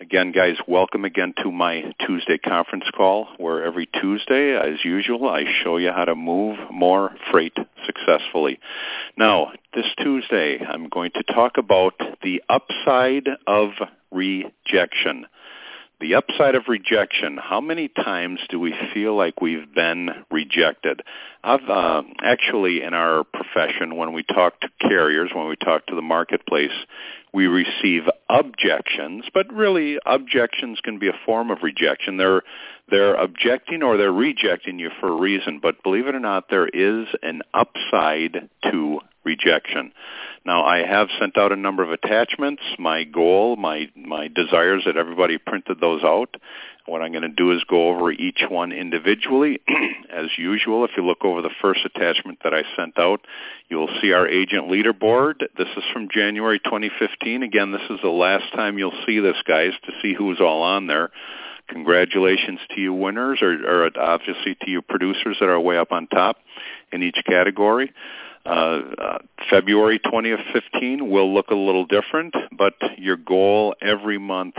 Again, guys, welcome again to my Tuesday conference call, where every Tuesday, as usual, I show you how to move more freight successfully. Now, this Tuesday, I'm going to talk about the upside of rejection. The upside of rejection. How many times do we feel like we've been rejected? I've actually, in our profession, when we talk to carriers, when we talk to the marketplace, we receive objections, but really objections can be a form of rejection. They're objecting or they're rejecting you for a reason, but believe it or not, there is an upside to rejection. Now, I have sent out a number of attachments. My goal, my desire is that everybody printed those out. What I'm going to do is go over each one individually. As usual, if you look over the first attachment that I sent out, you will see our agent leaderboard. This is from January 2015. Again, this is the last time you'll see this, guys, to see who's all on there. Congratulations to you winners, or obviously to you producers that are way up on top in each category. February 2015 will look a little different, but your goal every month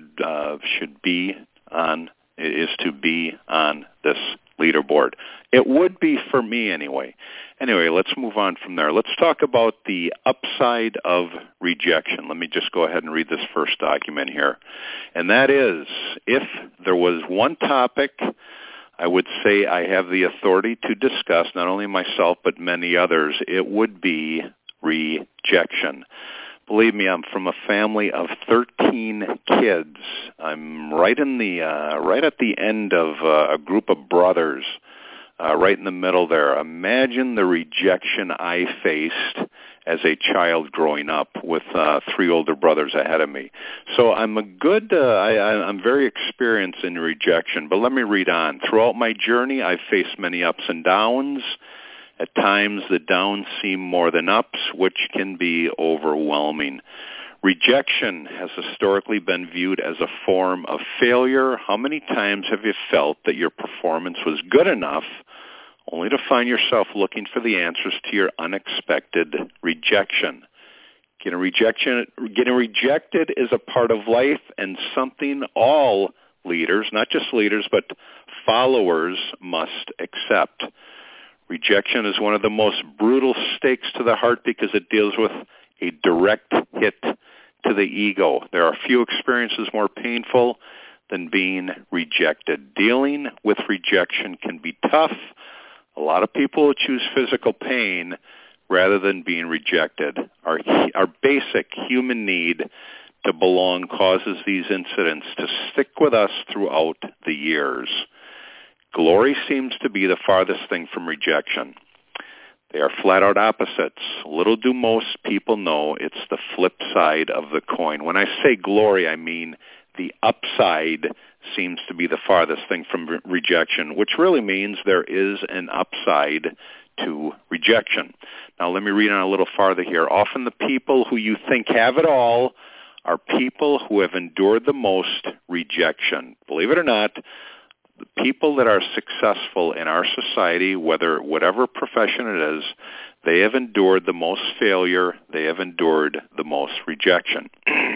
is to be on this leaderboard. It would be for me anyway. Anyway, let's move on from there. Let's talk about the upside of rejection. Let me just go ahead and read this first document here. And that is, if there was one topic I would say I have the authority to discuss, not only myself but many others, it would be rejection. Believe me, I'm from a family of 13 kids. I'm right at the end of a group of brothers, right in the middle there. Imagine the rejection I faced as a child growing up with 3 older brothers ahead of me. So I'm I'm very experienced in rejection. But let me read on. Throughout my journey, I've faced many ups and downs. At times, the downs seem more than ups, which can be overwhelming. Rejection has historically been viewed as a form of failure. How many times have you felt that your performance was good enough only to find yourself looking for the answers to your unexpected rejection? Getting rejected is a part of life and something all leaders, not just leaders, but followers must accept. Rejection is one of the most brutal stakes to the heart because it deals with a direct hit to the ego. There are few experiences more painful than being rejected. Dealing with rejection can be tough. A lot of people choose physical pain rather than being rejected. Our basic human need to belong causes these incidents to stick with us throughout the years. Glory seems to be the farthest thing from rejection. They are flat-out opposites. Little do most people know it's the flip side of the coin. When I say glory, I mean the upside seems to be the farthest thing from rejection, which really means there is an upside to rejection. Now, let me read on a little farther here. Often the people who you think have it all are people who have endured the most rejection. Believe it or not, the people that are successful in our society, whatever profession it is, they have endured the most failure, they have endured the most rejection.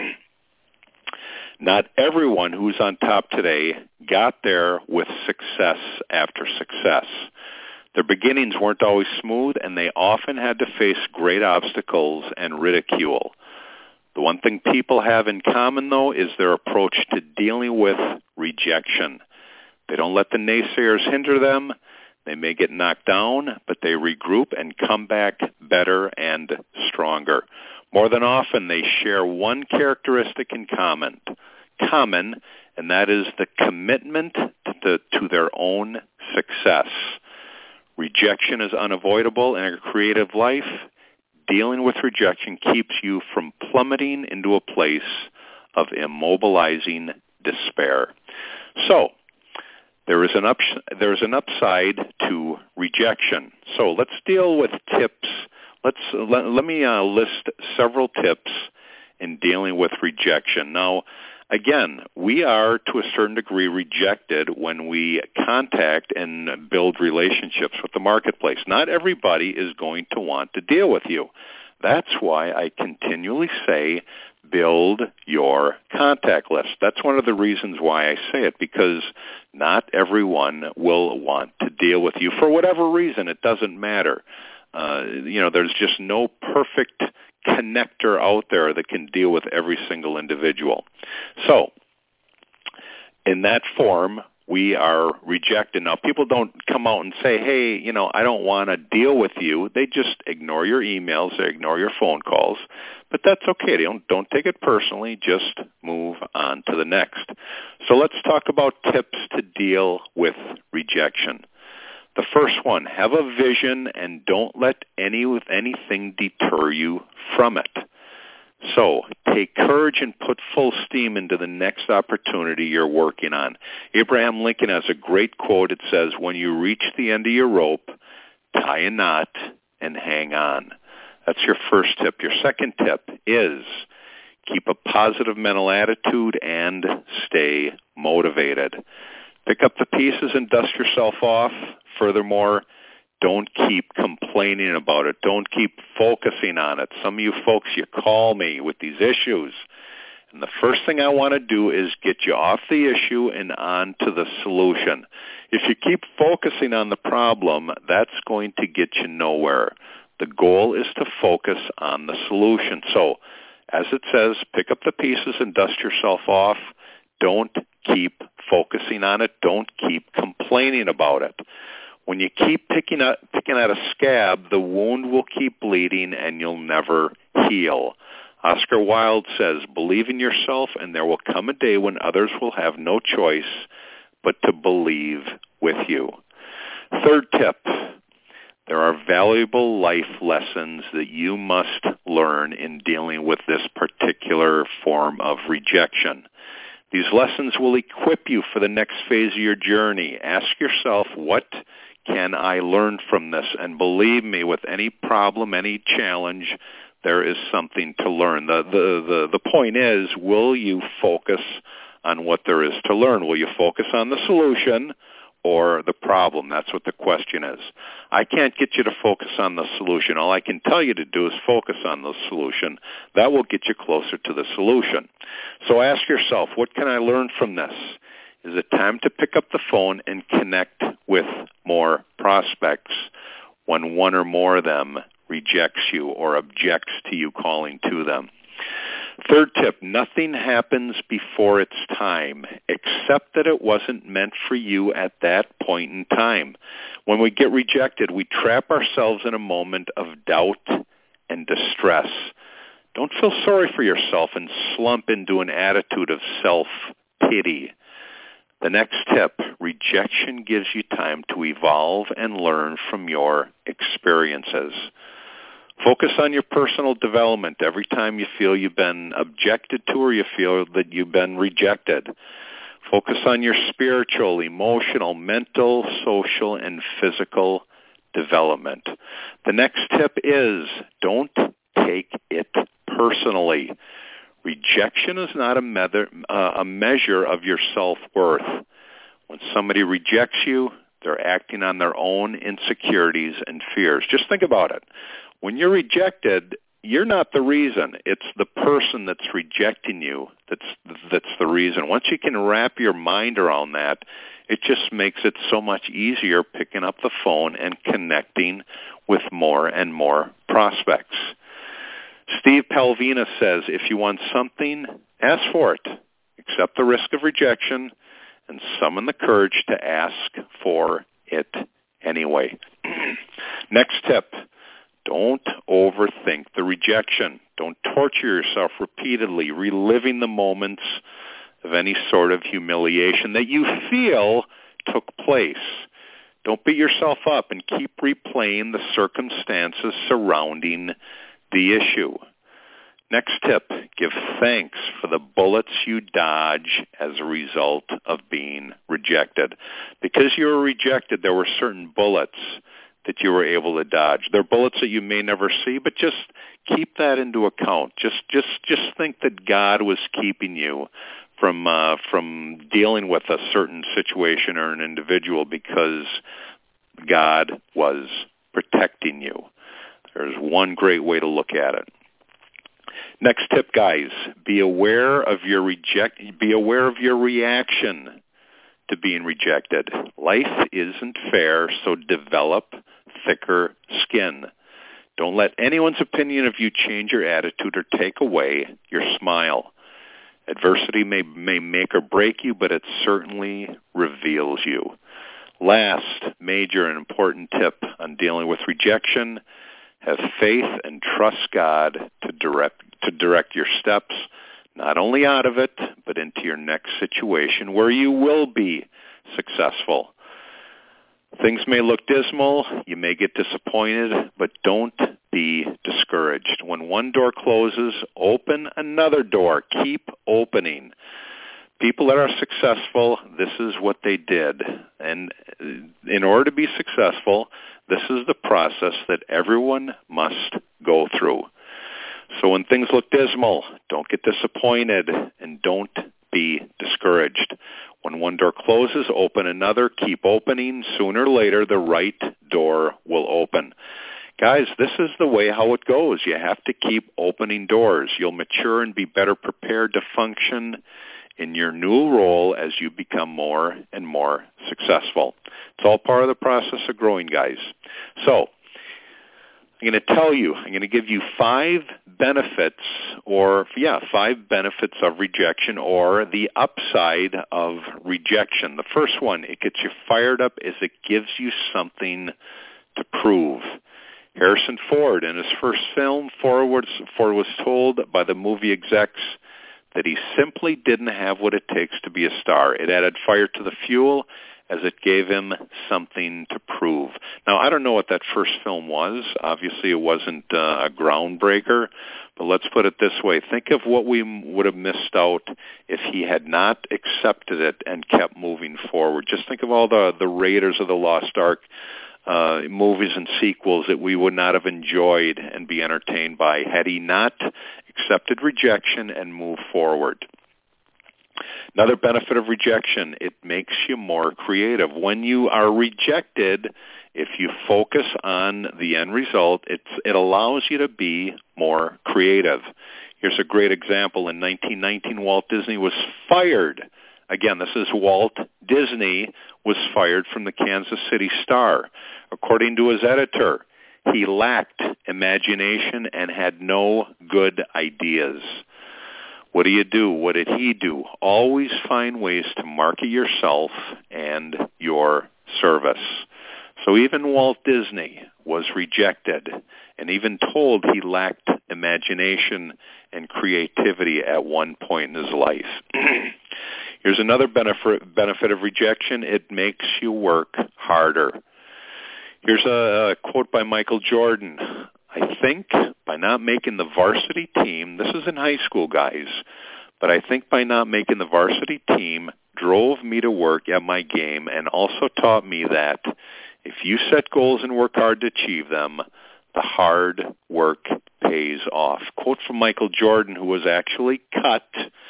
Not everyone who's on top today got there with success after success. Their beginnings weren't always smooth, and they often had to face great obstacles and ridicule. The one thing people have in common, though, is their approach to dealing with rejection. They don't let the naysayers hinder them. They may get knocked down, but they regroup and come back better and stronger. More than often, they share one characteristic in common, and that is the commitment to their own success. Rejection is unavoidable in a creative life. Dealing with rejection keeps you from plummeting into a place of immobilizing despair. So, there is an upside to rejection. So let's deal with tips. Let me list several tips in dealing with rejection. Now, again, we are to a certain degree rejected when we contact and build relationships with the marketplace. Not everybody is going to want to deal with you. That's why I continually say build your contact list. That's one of the reasons why I say it, because not everyone will want to deal with you for whatever reason. It doesn't matter. There's just no perfect connector out there that can deal with every single individual. So, in that form, we are rejected. Now, people don't come out and say, hey, I don't want to deal with you. They just ignore your emails, they ignore your phone calls. But that's okay. Don't take it personally. Just move on to the next. So let's talk about tips to deal with rejection. The first one, have a vision and don't let anything deter you from it. So take courage and put full steam into the next opportunity you're working on. Abraham Lincoln has a great quote. It says, when you reach the end of your rope, tie a knot and hang on. That's your first tip. Your second tip is keep a positive mental attitude and stay motivated. Pick up the pieces and dust yourself off. Furthermore, don't keep complaining about it. Don't keep focusing on it. Some of you folks, you call me with these issues. And the first thing I want to do is get you off the issue and on to the solution. If you keep focusing on the problem, that's going to get you nowhere. The goal is to focus on the solution. So, as it says, pick up the pieces and dust yourself off. Don't keep focusing on it. Don't keep complaining about it. When you keep picking at a scab, the wound will keep bleeding and you'll never heal. Oscar Wilde says, believe in yourself and there will come a day when others will have no choice but to believe with you. Third tip, there are valuable life lessons that you must learn in dealing with this particular form of rejection. These lessons will equip you for the next phase of your journey. Ask yourself, what can I learn from this? And believe me, with any problem, any challenge, there is something to learn. The point is, will you focus on what there is to learn? Will you focus on the solution or the problem? That's what the question is. I can't get you to focus on the solution. All I can tell you to do is focus on the solution. That will get you closer to the solution. So ask yourself, what can I learn from this? Is it time to pick up the phone and connect with more prospects when one or more of them rejects you or objects to you calling to them? Third tip, nothing happens before its time, except that it wasn't meant for you at that point in time. When we get rejected, we trap ourselves in a moment of doubt and distress. Don't feel sorry for yourself and slump into an attitude of self-pity. The next tip, rejection gives you time to evolve and learn from your experiences. Focus on your personal development every time you feel you've been objected to or you feel that you've been rejected. Focus on your spiritual, emotional, mental, social, and physical development. The next tip is don't take it personally. Rejection is not a measure of your self-worth. When somebody rejects you, they're acting on their own insecurities and fears. Just think about it. When you're rejected, you're not the reason. It's the person that's rejecting you that's the reason. Once you can wrap your mind around that, it just makes it so much easier picking up the phone and connecting with more and more prospects. Steve Palvina says, if you want something, ask for it. Accept the risk of rejection and summon the courage to ask for it anyway. Next tip, don't overthink the rejection. Don't torture yourself repeatedly, reliving the moments of any sort of humiliation that you feel took place. Don't beat yourself up and keep replaying the circumstances surrounding the issue. Next tip, give thanks for the bullets you dodge as a result of being rejected. Because you were rejected, there were certain bullets that you were able to dodge. They're bullets that you may never see, but just keep that into account. Just think that God was keeping you from dealing with a certain situation or an individual because God was protecting you. There's one great way to look at it. Next tip, guys, be aware of your reaction to being rejected. Life isn't fair, so develop thicker skin. Don't let anyone's opinion of you change your attitude or take away your smile. Adversity may make or break you, but it certainly reveals you. Last major and important tip on dealing with rejection: have faith and trust God to direct your steps, not only out of it, but into your next situation where you will be successful. Things may look dismal, you may get disappointed, but don't be discouraged. When one door closes, open another door. Keep opening. People that are successful, this is what they did. And in order to be successful, this is the process that everyone must go through. So when things look dismal, don't get disappointed and don't be discouraged. When one door closes, open another. Keep opening. Sooner or later, the right door will open. Guys, this is the way how it goes. You have to keep opening doors. You'll mature and be better prepared to function in your new role as you become more and more successful. It's all part of the process of growing, guys. So I'm going to give you 5 benefits of rejection, or the upside of rejection. The first one, it gets you fired up, is it gives you something to prove. Harrison Ford, in his first film, Ford was told by the movie execs that he simply didn't have what it takes to be a star. It added fire to the fuel as it gave him something to prove. Now, I don't know what that first film was. Obviously, it wasn't a groundbreaker, but let's put it this way. Think of what we would have missed out if he had not accepted it and kept moving forward. Just think of all the Raiders of the Lost Ark movies and sequels that we would not have enjoyed and be entertained by had he not accepted rejection and moved forward. Another benefit of rejection, it makes you more creative. When you are rejected, if you focus on the end result, it allows you to be more creative. Here's a great example. In 1919, Walt Disney was fired. Again, this is Walt Disney was fired from the Kansas City Star. According to his editor, he lacked imagination and had no good ideas. What do you do? What did he do? Always find ways to market yourself and your service. So even Walt Disney was rejected and even told he lacked imagination and creativity at one point in his life. Here's another benefit of rejection. It makes you work harder. Here's a quote by Michael Jordan. I think by not making the varsity team, this is in high school, guys, but I think by not making the varsity team drove me to work at my game and also taught me that if you set goals and work hard to achieve them, the hard work pays off. Quote from Michael Jordan, who was actually cut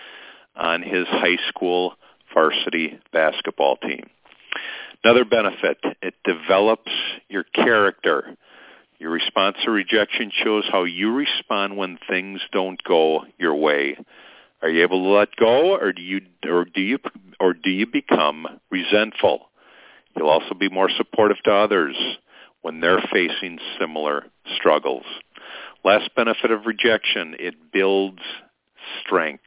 on his high school varsity basketball team. Another benefit, it develops your character. Your response to rejection shows how you respond when things don't go your way. Are you able to let go, or do you become resentful? You'll also be more supportive to others when they're facing similar struggles. Last benefit of rejection, it builds strength.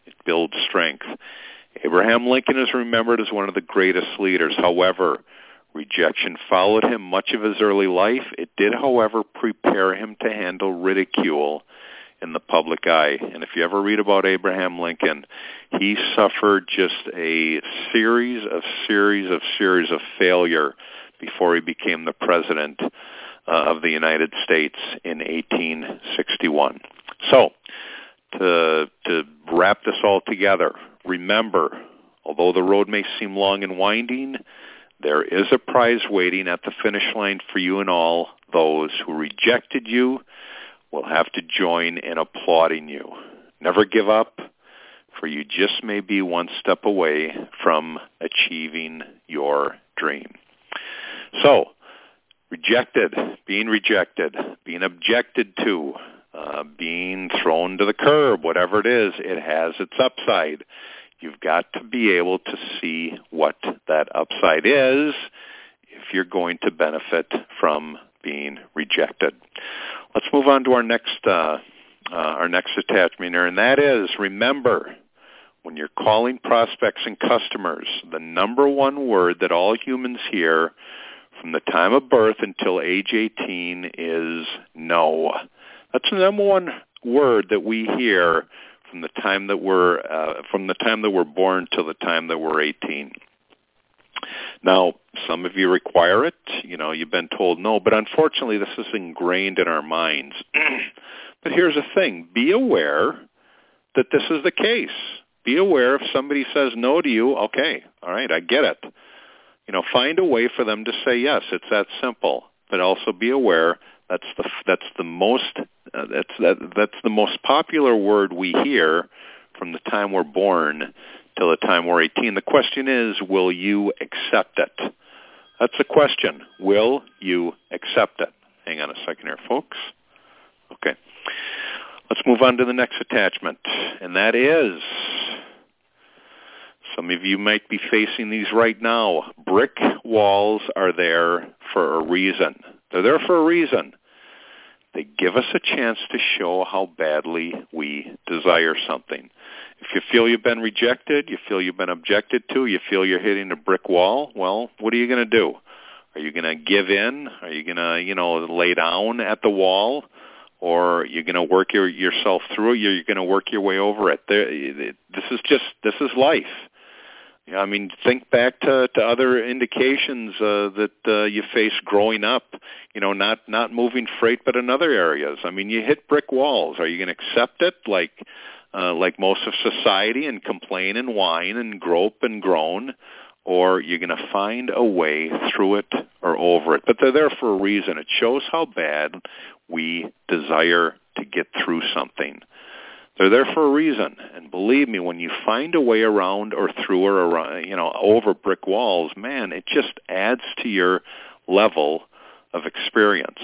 Abraham Lincoln is remembered as one of the greatest leaders. However, rejection followed him much of his early life. It did, however, prepare him to handle ridicule in the public eye. And if you ever read about Abraham Lincoln, he suffered just a series of failure before he became the president of the United States in 1861. So, to wrap this all together, remember, although the road may seem long and winding, there is a prize waiting at the finish line for you, and all those who rejected you will have to join in applauding you. Never give up, for you just may be one step away from achieving your dream. So, being rejected, being objected to, being thrown to the curb, whatever it is, it has its upside. You've got to be able to see what that upside is if you're going to benefit from being rejected. Let's move on to our next attachment here, and that is, remember, when you're calling prospects and customers, the number one word that all humans hear from the time of birth until age 18 is no. That's the number one word that we hear from the time that we're born till the time that we're 18. Now, some of you require it. You've been told no, but unfortunately, this is ingrained in our minds. But here's the thing: be aware that this is the case. Be aware if somebody says no to you. Okay, all right, I get it. Find a way for them to say yes. It's that simple. But also be aware that's the most popular word we hear from the time we're born till the time we're 18. The question is, will you accept it? That's the question. Will you accept it? Hang on a second here, folks. Okay. Let's move on to the next attachment, and that is, some of you might be facing these right now. Brick walls are there for a reason. They're there for a reason. They give us a chance to show how badly we desire something. If you feel you've been rejected, you feel you've been objected to, you feel you're hitting a brick wall, well, what are you going to do? Are you going to give in? Are you going to, lay down at the wall? Or are you going to work yourself through it? You're going to work your way over it. This is life. Think back to other indications that you face growing up. Not moving freight, but in other areas. You hit brick walls. Are you going to accept it like most of society and complain and whine and grope and groan, or you're going to find a way through it or over it? But they're there for a reason. It shows how bad we desire to get through something. They're there for a reason, and believe me, when you find a way around or through or around, over brick walls, man, it just adds to your level of experience.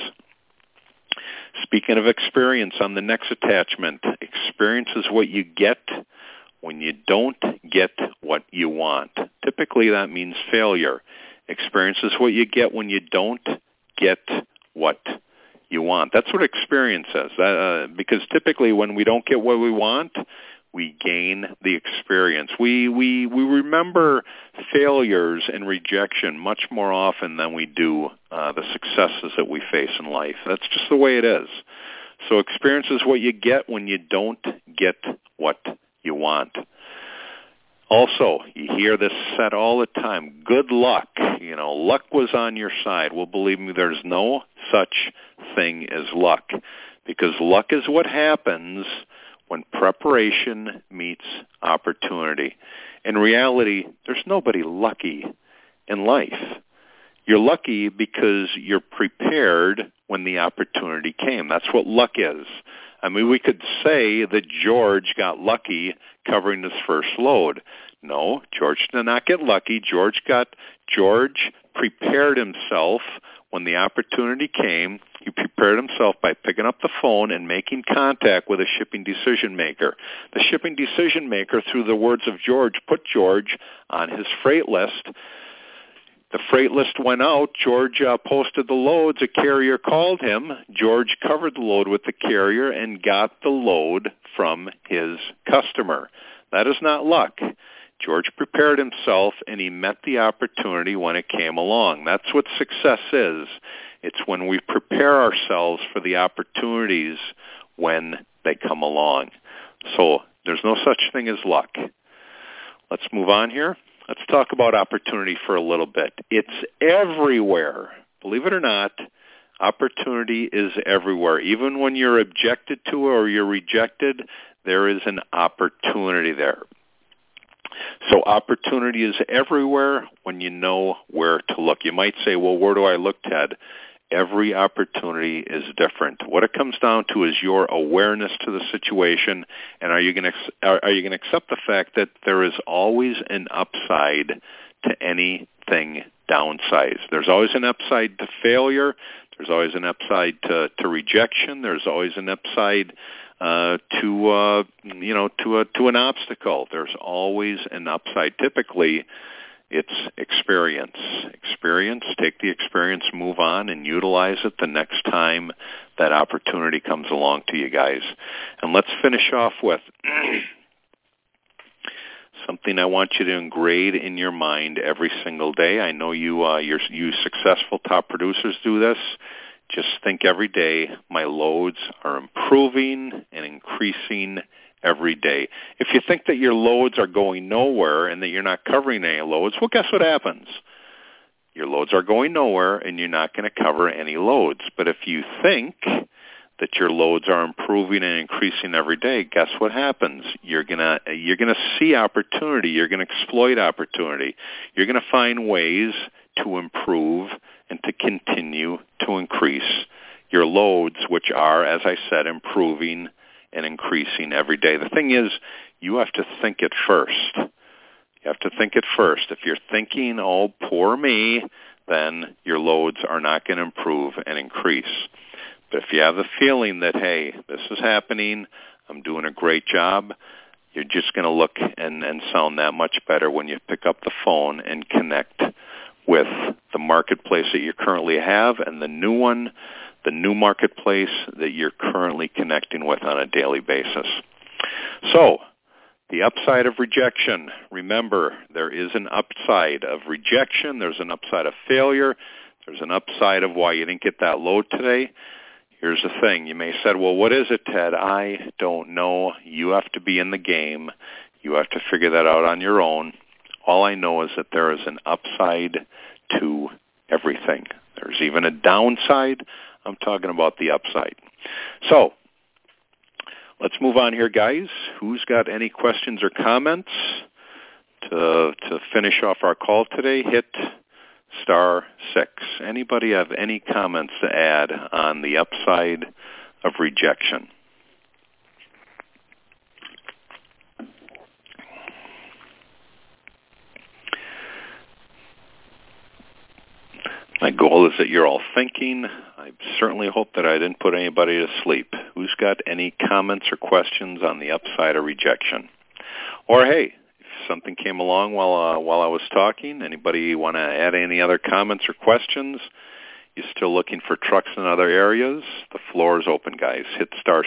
Speaking of experience, on the next attachment, experience is what you get when you don't get what you want. Typically, that means failure. Experience is what you get when you don't get what you want. That's what experience is. Because typically when we don't get what we want, we gain the experience. We remember failures and rejection much more often than we do the successes that we face in life. That's just the way it is. So experience is what you get when you don't get what you want. Also, you hear this said all the time, good luck. Luck was on your side. Well, believe me, there's no such thing as luck, because luck is what happens when preparation meets opportunity. In reality, there's nobody lucky in life. You're lucky because you're prepared when the opportunity came. That's what luck is. We could say that George got lucky covering his first load. No, George did not get lucky. George prepared himself when the opportunity came. He prepared himself by picking up the phone and making contact with a shipping decision maker. The shipping decision maker, through the words of George, put George on his freight list. The freight list went out. George posted the loads. A carrier called him. George covered the load with the carrier and got the load from his customer. That is not luck. George prepared himself, and he met the opportunity when it came along. That's what success is. It's when we prepare ourselves for the opportunities when they come along. So there's no such thing as luck. Let's move on here. Let's talk about opportunity for a little bit. It's everywhere. Believe it or not, opportunity is everywhere. Even when you're objected to or you're rejected, there is an opportunity there. So opportunity is everywhere when you know where to look. You might say, well, where do I look, Ted? Every opportunity is different. What it comes down to is your awareness to the situation, and are you going to accept the fact that there is always an upside to anything downsized? There's always an upside to failure. There's always an upside to rejection. There's always an upside to an obstacle. There's always an upside. Typically, it's experience. Take the experience, move on, and utilize it the next time that opportunity comes along to you guys. And let's finish off with something I want you to engrave in your mind every single day. I know you successful top producers do this. Just think every day, my loads are improving and increasing every day. If you think that your loads are going nowhere and that you're not covering any loads, well, guess what happens? Your loads are going nowhere and you're not going to cover any loads. But if you think that your loads are improving and increasing every day, guess what happens? You're gonna see opportunity. You're gonna exploit opportunity. You're gonna find ways to improve and to continue to increase your loads, which are, as I said, improving and increasing every day. The thing is, you have to think it first. You have to think it first. If you're thinking, oh, poor me, then your loads are not going to improve and increase. But if you have the feeling that, hey, this is happening, I'm doing a great job, you're just going to look and sound that much better when you pick up the phone and connect with the marketplace that you currently have and the new marketplace that you're currently connecting with on a daily basis. So, the upside of rejection. Remember, there is an upside of rejection. There's an upside of failure. There's an upside of why you didn't get that load today. Here's the thing. You may have said, well, what is it, Ted? I don't know. You have to be in the game. You have to figure that out on your own. All I know is that there is an upside to everything. There's even a downside. I'm talking about the upside. So, let's move on here, guys. Who's got any questions or comments to finish off our call today? Hit *6. Anybody have any comments to add on the upside of rejection? My goal is that you're all thinking. I certainly hope that I didn't put anybody to sleep. Who's got any comments or questions on the upside of rejection? Or, hey, if something came along while I was talking, anybody want to add any other comments or questions? You still looking for trucks in other areas? The floor is open, guys. Hit *6.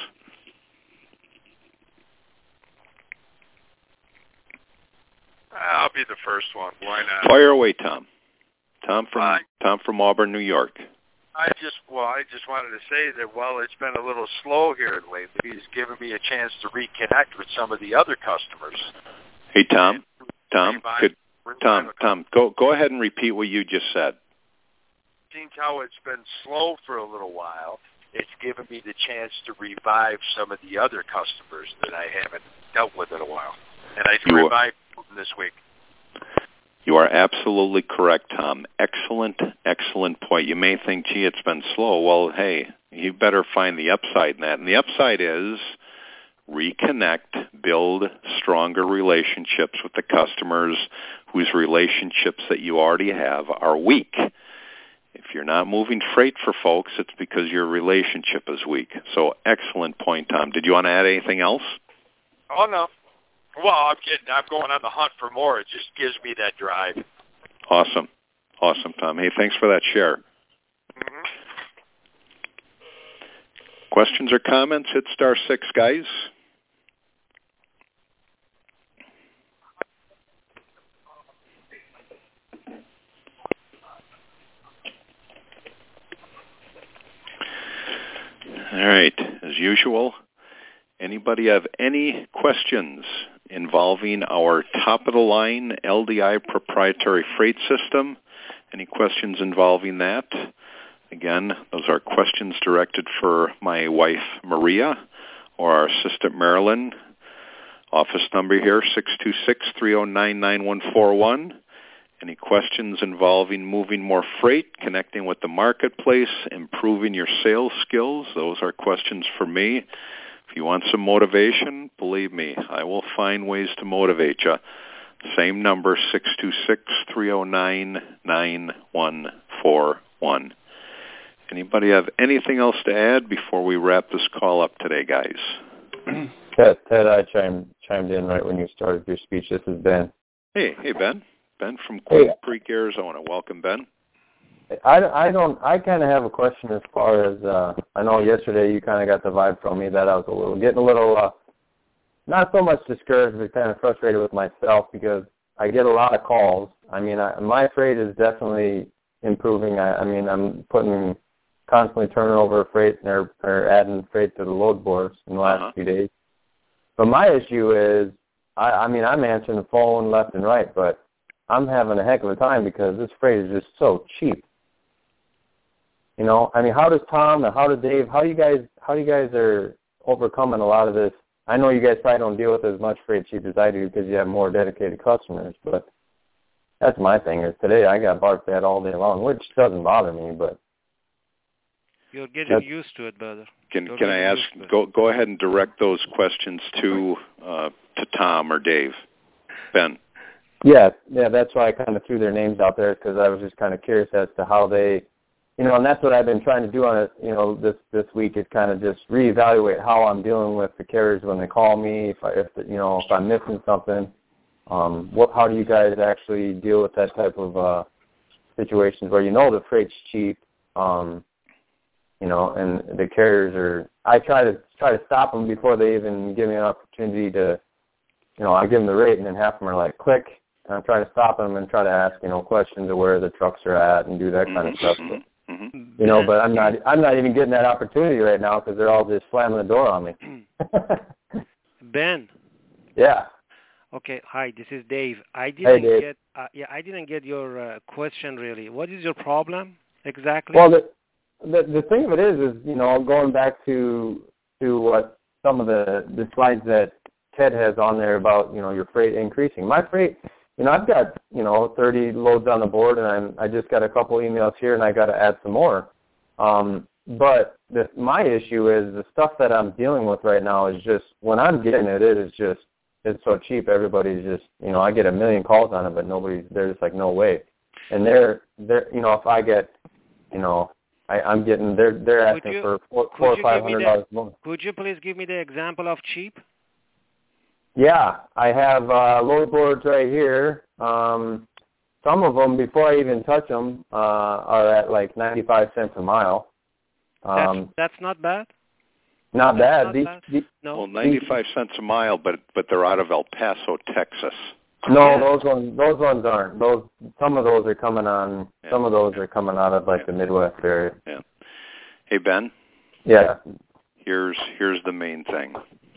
I'll be the first one. Why not? Fire away, Tom. Tom from Auburn, New York. I just wanted to say that while it's been a little slow here lately, it's given me a chance to reconnect with some of the other customers. Hey, Tom, go ahead and repeat what you just said. Seeing how it's been slow for a little while, it's given me the chance to revive some of the other customers that I haven't dealt with in a while, and I revived them this week. You are absolutely correct, Tom. Excellent point. You may think, gee, it's been slow. Well, hey, you better find the upside in that. And the upside is reconnect, build stronger relationships with the customers whose relationships that you already have are weak. If you're not moving freight for folks, it's because your relationship is weak. So excellent point, Tom. Did you want to add anything else? Oh, no. Well, I'm kidding. I'm going on the hunt for more. It just gives me that drive. Awesome, Tom. Hey, thanks for that share. Mm-hmm. Questions or comments? Hit *6, guys. All right, as usual, anybody have any questions involving our top-of-the-line LDI proprietary freight system? Any questions involving that? Again, those are questions directed for my wife, Maria, or our assistant, Marilyn. Office number here, 626-309-9141. Any questions involving moving more freight, connecting with the marketplace, improving your sales skills? Those are questions for me. If you want some motivation, believe me, I will find ways to motivate you. Same number, 626-309-9141. Anybody have anything else to add before we wrap this call up today, guys? Ted, I chimed in right when you started your speech. This is Ben. Hey, Ben. Ben from Queen Creek, Arizona. Welcome, Ben. I kind of have a question as far as, I know yesterday you kind of got the vibe from me that I was getting a little, not so much discouraged, but kind of frustrated with myself because I get a lot of calls. I mean, my freight is definitely improving. I'm constantly turning over freight or adding freight to the load boards in the last few days. But my issue is, I'm answering the phone left and right, but I'm having a heck of a time because this freight is just so cheap. You know, I mean, how does Tom and how does Dave, how you guys are overcoming a lot of this? I know you guys probably don't deal with as much freight cheap as I do because you have more dedicated customers, but that's my thing is today I got bark fed all day long, which doesn't bother me, but you're getting used to it, brother. Can I ask, go ahead and direct those questions to Tom or Dave. Ben. Yeah, that's why I kind of threw their names out there because I was just kind of curious as to how they, you know, and that's what I've been trying to do on it, you know, this week is kind of just reevaluate how I'm dealing with the carriers when they call me, if I'm missing something. How do you guys actually deal with that type of situations where you know the freight's cheap, you know, and the carriers are. I try to stop them before they even give me an opportunity to, you know, I give them the rate and then half of them are like, click. And I try to stop them and try to ask, you know, questions of where the trucks are at and do that kind of stuff. But, you know, but I'm not even getting that opportunity right now because they're all just slamming the door on me. Ben. Yeah. Okay. Hi, this is Dave. I didn't get your question really. What is your problem exactly? Well, the thing of it is you know, going back to what some of the slides that Ted has on there about, you know, your freight increasing. My freight, you know, I've got, you know, 30 loads on the board, and I just got a couple emails here, and I got to add some more. But my issue is the stuff that I'm dealing with right now is just, when I'm getting it, it's so cheap. Everybody's just, you know, I get a million calls on it, but they're just like, no way. And they're, you know, if I get, you know, I'm getting, they're asking for $400 or $500 more. Could you please give me the example of cheap? Yeah, I have load boards right here. Some of them, before I even touch them, are at like 95 cents a mile. That's not bad. Not bad. No. Well, 95 cents a mile, but they're out of El Paso, Texas. No, those ones aren't. Some of those are coming on. Yeah. Some of those are coming out of like the Midwest area. Yeah. Hey Ben. Yeah. Here's the main thing.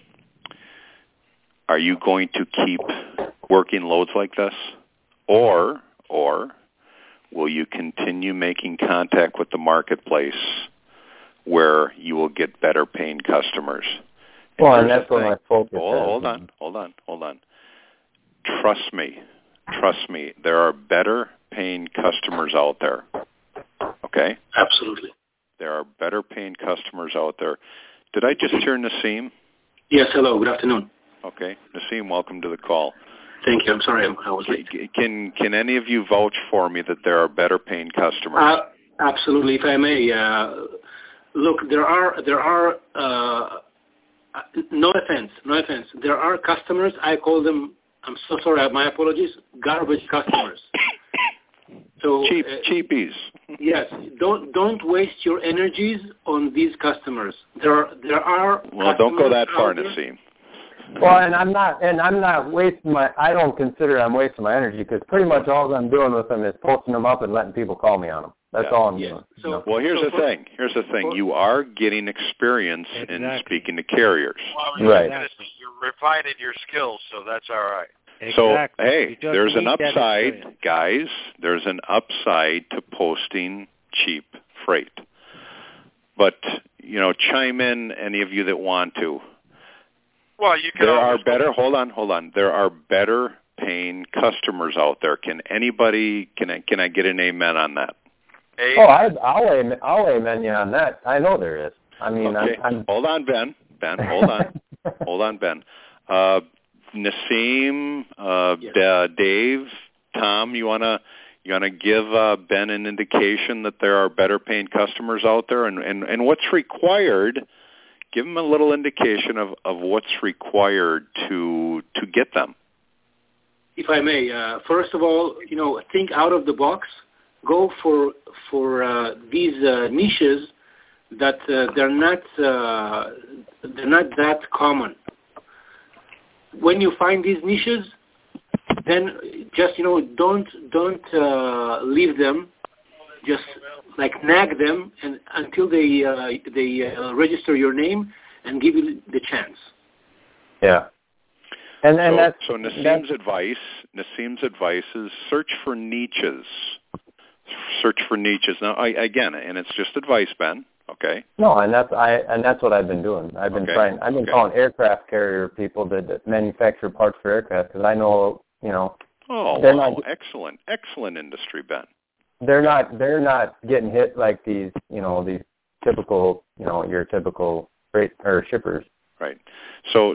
Are you going to keep working loads like this, or will you continue making contact with the marketplace where you will get better paying customers? Well, and that's where my focus is. Hold on. Trust me, there are better paying customers out there. Okay? Absolutely. There are better paying customers out there. Did I just hear Nassim? Yes, hello, good afternoon. Okay. Nassim, welcome to the call. Thank you. I'm sorry I was late. Can any of you vouch for me that there are better paying customers? Absolutely, if I may. Look, there are no offense. There are customers, I call them, I'm so sorry, my apologies, garbage customers. So cheapies. Yes, don't waste your energies on these customers. There are. Well, don't go that far, Nassim. Well, and I'm not wasting I don't consider I'm wasting my energy because pretty much all I'm doing with them is posting them up and letting people call me on them. That's all I'm doing. So, well, here's the thing. You are getting experience in speaking to carriers. Well, right. You're refining your skills, so that's all right. Exactly. So, hey, there's an upside, guys. There's an upside to posting cheap freight. But, you know, chime in, any of you that want to. Well, you can. There are better. Hold on. There are better paying customers out there. Can I get an amen on that? Oh, I'll amen you on that. I know there is. I mean, okay. Hold on, Ben. Hold on, Ben. Nassim, yes. Dave, Tom, you wanna You going to give Ben an indication that there are better paying customers out there, and what's required? Give him a little indication of what's required to get them. If I may, first of all, think out of the box. Go for these niches that they're not that common. When you find these niches, then just don't leave them. Just like nag them and until they register your name and give you the chance. Yeah. And so Nassim's advice is search for niches. Search for niches. Now, again, and it's just advice, Ben. Okay. No, and that's what I've been doing. I've been calling aircraft carrier people that manufacture parts for aircraft because I know they're not excellent industry, Ben. They're not getting hit like these typical your typical freight or shippers. Right. So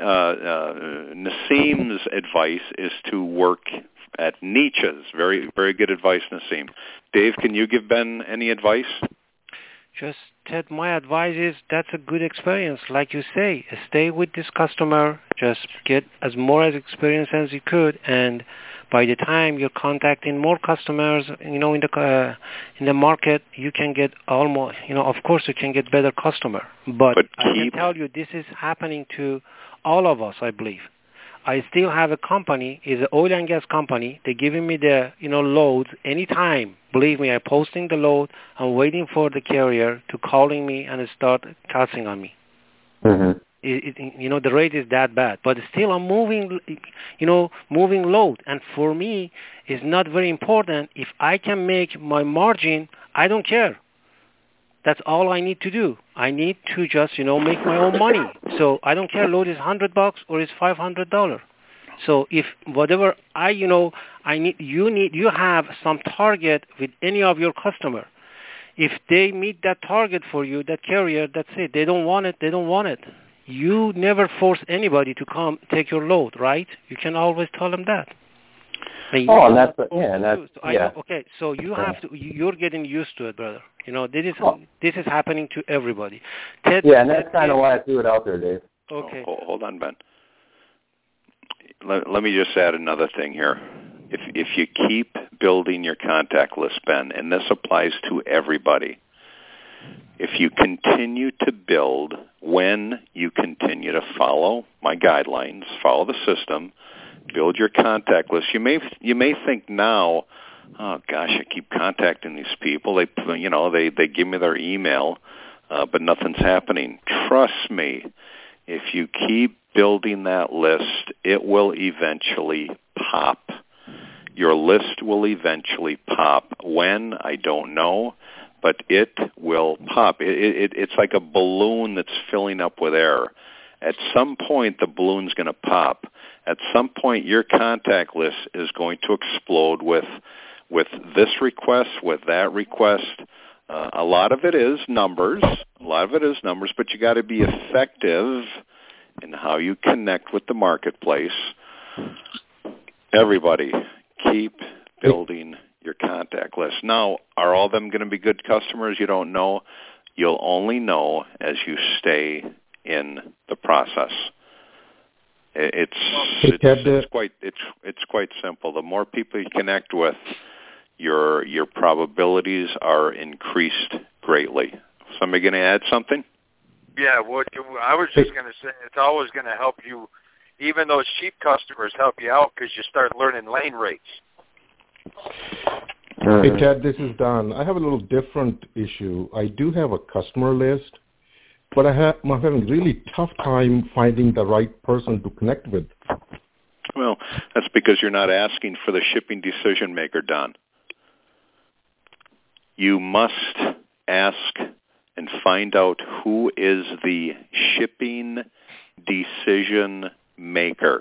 Nassim's advice is to work at niches. Very, very good advice, Nassim. Dave, can you give Ben any advice? Just Ted, my advice is that's a good experience. Like you say, stay with this customer. Just get as more experience as you could, and by the time you're contacting more customers, in the market, you can get almost, of course, you can get better customer. But I can tell you, this is happening to all of us, I believe. I still have a company, is an oil and gas company. They're giving me the, loads anytime. Believe me, I'm posting the load. I'm waiting for the carrier to calling me and start cussing on me. Mm-hmm. The rate is that bad, but still I'm moving load. And for me, it's not very important. If I can make my margin, I don't care. That's all I need to do. I need to just, make my own money. So I don't care load is $100 or it's $500. So if whatever you have some target with any of your customer. If they meet that target for you, that carrier, that's it. They don't want it. They don't want it. You never force anybody to come take your load, right? You can always tell them that. Okay, so you have to. You're getting used to it, brother. This is happening to everybody. Ted, and that's kind of why I threw it out there, Dave. Okay. Hold on, Ben. Let me just add another thing here. If you keep building your contact list, Ben, and this applies to everybody. If you continue to build, when you continue to follow my guidelines, follow the system, build your contact list, you may think now, oh gosh, I keep contacting these people. They give me their email, but nothing's happening. Trust me, if you keep building that list, it will eventually pop. Your list will eventually pop. When, I don't know. But it will pop. It's like a balloon that's filling up with air. At some point, the balloon's going to pop. At some point, your contact list is going to explode with this request, with that request. A lot of it is numbers. But you got to be effective in how you connect with the marketplace. Everybody, keep building your contact list. Now, are all of them going to be good customers? You don't know. You'll only know as you stay in the process. It's quite simple. The more people you connect with, your probabilities are increased greatly. Somebody going to add something? Yeah, I was just going to say it's always going to help you. Even those cheap customers help you out because you start learning lane rates. Hey, Ted, this is Don. I have a little different issue. I do have a customer list, but I'm having a really tough time finding the right person to connect with. Well, that's because you're not asking for the shipping decision maker, Don. You must ask and find out who is the shipping decision maker.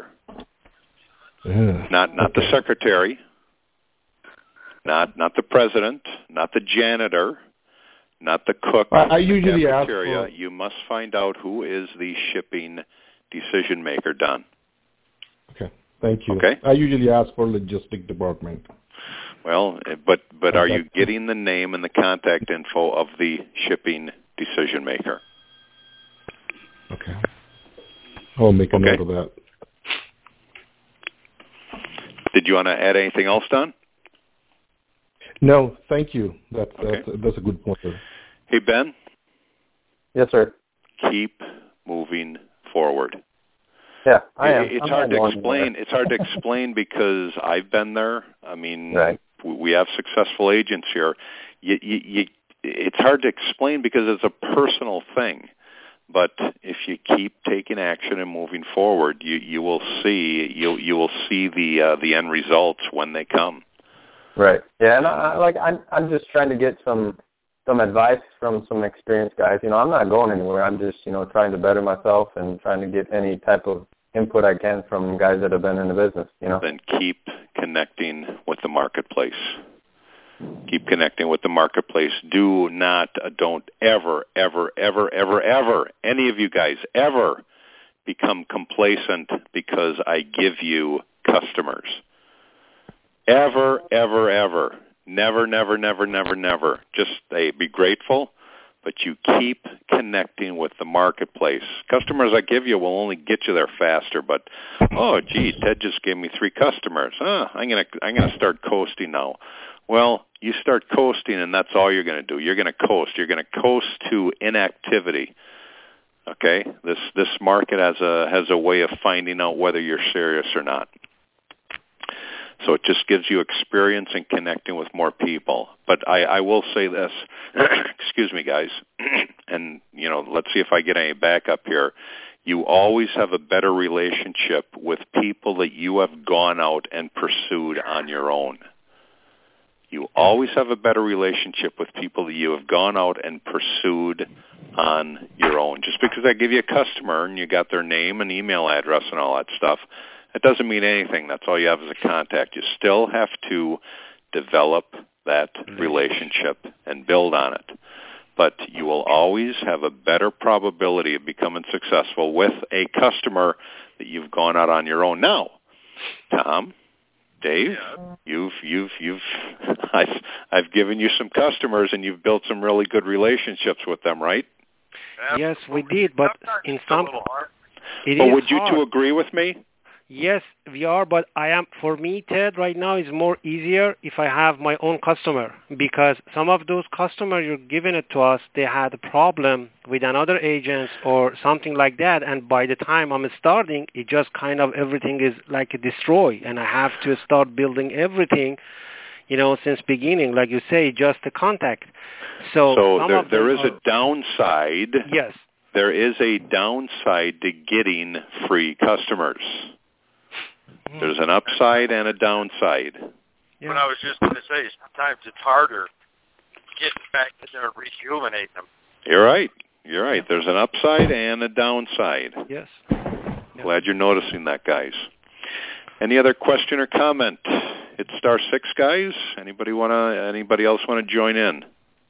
Not the secretary. Not the president, not the janitor, not the cook. I usually ask for... You must find out who is the shipping decision maker, Don. Okay, thank you. Okay. I usually ask for logistic department. Well, but are you getting the name and the contact info of the shipping decision maker? Okay. I'll make a note of that. Did you want to add anything else, Don? No, thank you. That's a good point. Hey, Ben? Yes, sir. Keep moving forward. Yeah, I am. It's hard to explain. It's hard to explain because I've been there. I mean, right. We have successful agents here. It's hard to explain because it's a personal thing. But if you keep taking action and moving forward, you will see the end results when they come. Right. Yeah, and I'm just trying to get some advice from some experienced guys. You know, I'm not going anywhere. I'm just, trying to better myself and trying to get any type of input I can from guys that have been in the business, Then keep connecting with the marketplace. Keep connecting with the marketplace. Don't ever, any of you guys, ever become complacent because I give you customers. Ever. Never. Just be grateful, but you keep connecting with the marketplace. Customers I give you will only get you there faster, but, oh, gee, Ted just gave me 3 customers. I'm gonna start coasting now. Well, you start coasting, and that's all you're going to do. You're going to coast. You're going to coast to inactivity. Okay? This market has a way of finding out whether you're serious or not. So it just gives you experience in connecting with more people. But I will say this, excuse me, guys, and, let's see if I get any backup here. You always have a better relationship with people that you have gone out and pursued on your own. You always have a better relationship with people that you have gone out and pursued on your own. Just because I give you a customer and you got their name and email address and all that stuff, it doesn't mean anything. That's all you have as a contact. You still have to develop that relationship and build on it. But you will always have a better probability of becoming successful with a customer that you've gone out on your own. Now, Tom, Dave, I've given you some customers and you've built some really good relationships with them, right? Yes, we did, but in some would you two agree with me? Yes, we are, but for me, Ted, right now is more easier if I have my own customer, because some of those customers you're giving it to us, they had a problem with another agent or something like that, and by the time I'm starting, it just kind of everything is like a destroy, and I have to start building everything, since beginning, like you say, just a contact. So there is a downside. Yes. There is a downside to getting free customers. There's an upside and a downside. Yeah. What I was just going to say is sometimes it's harder getting back in there and rejuvenate them. You're right. There's an upside and a downside. Yes. Glad you're noticing that, guys. Any other question or comment? It's *6, guys. Anybody else want to join in?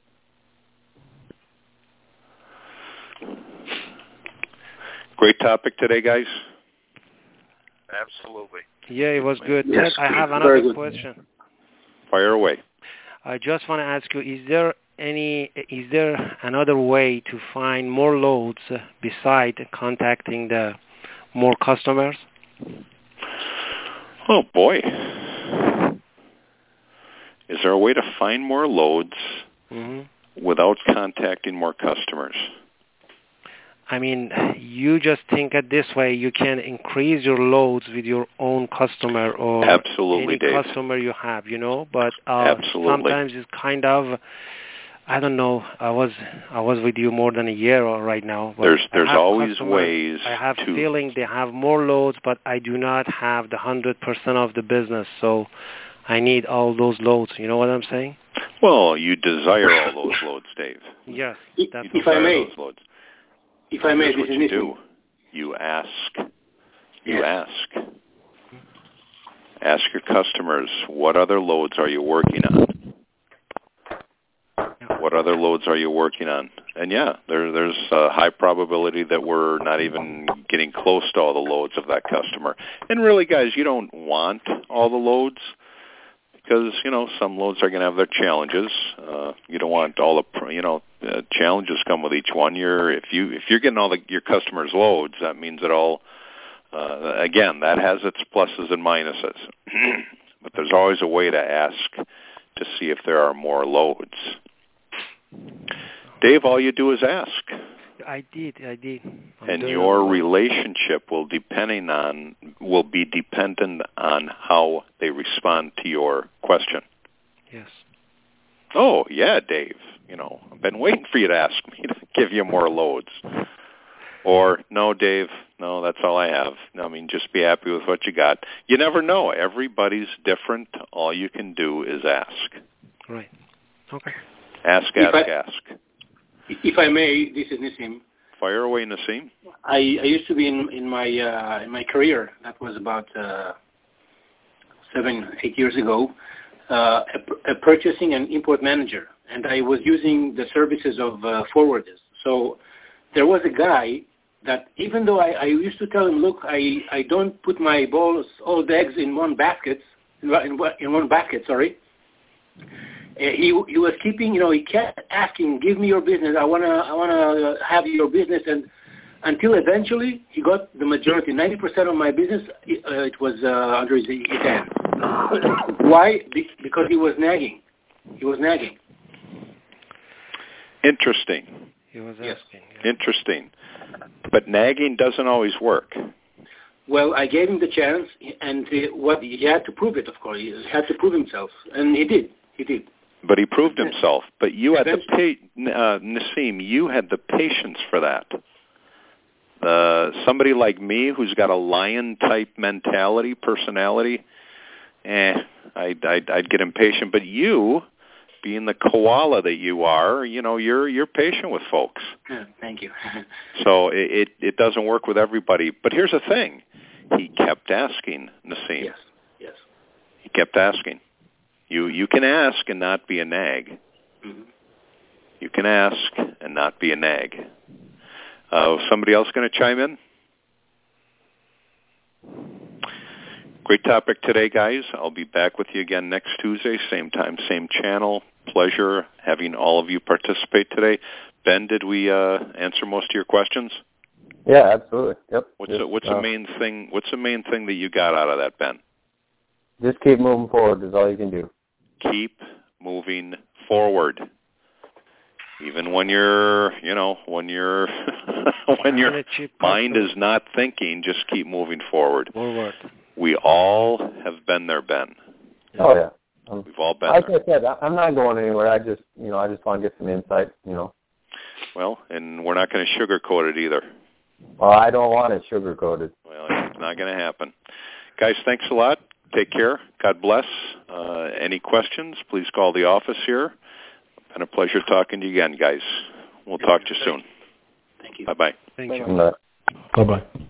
Great topic today, guys. Absolutely. Yeah, it was good. Yes. I have another question. Fire away. I just want to ask you, is there another way to find more loads besides contacting the more customers? Oh, boy. Is there a way to find more loads without contacting more customers? I mean, you just think it this way, you can increase your loads with your own customer or Absolutely, any Dave. customer you have, but Absolutely. Sometimes it's kind of, I don't know, I was with you more than a year right now. But there's always ways I have feeling they have more loads, but I do not have the 100% of the business, so I need all those loads. You know what I'm saying? Well, you desire all those loads, Dave. Yes. If I may. Those loads. If I may, what you do. You ask. Ask your customers, what other loads are you working on? What other loads are you working on? And there's a high probability that we're not even getting close to all the loads of that customer. And really, guys, you don't want all the loads because, some loads are going to have their challenges. You don't want all the, challenges come with each one. If you're getting all your customers' loads, that means it all, again, that has its pluses and minuses. But there's always a way to ask to see if there are more loads. Dave, all you do is ask. I did. And your relationship will be dependent on how they respond to your question. Yes. Oh, yeah, Dave. I've been waiting for you to ask me to give you more loads. Or, no, Dave, no, that's all I have. Just be happy with what you got. You never know. Everybody's different. All you can do is ask. Right. Okay. Ask. If I may, this is Nassim. Fire away, Nassim. I used to be in my career. That was about 7-8 years ago. A purchasing and import manager, and I was using the services of forwarders. So there was a guy that, even though I used to tell him, look, I don't put my all the eggs in one basket. Sorry. He was keeping, he kept asking, give me your business. I wanna have your business, and until eventually he got the majority, 90% of my business. It was under his hand. Why? Because he was nagging. Interesting. He was asking. Yeah. Interesting. But nagging doesn't always work. Well, I gave him the chance, and he had to prove it. Of course, he had to prove himself, and he did. But he proved himself. But you had Nassim, you had the patience for that. Somebody like me who's got a lion-type personality, I'd get impatient. But you, being the koala that you are, you're patient with folks. Thank you. So it doesn't work with everybody. But here's the thing. He kept asking, Nassim. Yes. He kept asking. You can ask and not be a nag. Mm-hmm. You can ask and not be a nag. Somebody else going to chime in? Great topic today, guys. I'll be back with you again next Tuesday, same time, same channel. Pleasure having all of you participate today. Ben, did we answer most of your questions? Yeah, absolutely. Yep. What's the main thing? What's the main thing that you got out of that, Ben? Just keep moving forward is all you can do. Keep moving forward. Even when your mind is not thinking, just keep moving forward. Forward. We all have been there, Ben. Oh yeah. We've all been there. Like I said, I'm not going anywhere. I just want to get some insight. Well, and we're not going to sugarcoat it either. Well, I don't want it sugarcoated. Well, it's not going to happen. Guys, thanks a lot. Take care. God bless. Any questions, please call the office here. Been a pleasure talking to you again, guys. We'll talk to you soon. Thank you. Bye-bye. Thank you. Bye-bye.